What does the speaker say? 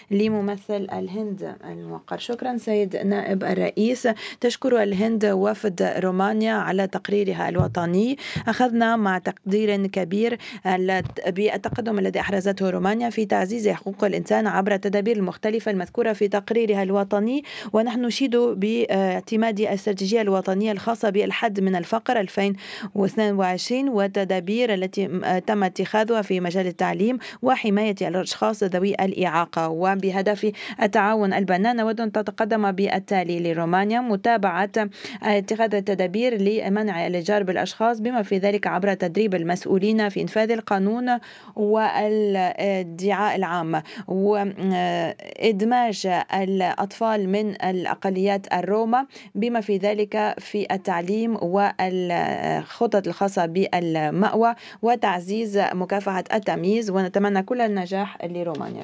لممثل الهند الموقر. شكرا سيد نائب الرئيس. تشكر الهند وفد رومانيا على تقريرها الوطني. أخذنا مع تقدير كبير بالتقدم الذي أحرزته رومانيا في تعزيز حقوق الإنسان عبر التدابير المختلفة المذكورة في تقريرها الوطني، ونحن نشيد باعتماد الاستراتيجية الوطنية الخاصة بالحد من الفقر 2022 والتدابير التي تم اتخاذها في مجال التعليم وحماية الأشخاص ذوي الإعاقة. وبهدف التعاون البناء نود أن تتقدم بالتالي لرومانيا متابعة اتخاذ التدابير لمنع الإتجار بالأشخاص، بما في ذلك عبر تدريب المسؤولين في إنفاذ القانون والادعاء العام، وإدماج الأطفال من الأقليات الروما بما في ذلك في التعليم والخطط الخاصة بالمأوى وتعزيز مكافحة التمييز. ونتمنى كل النجاح لرومانيا.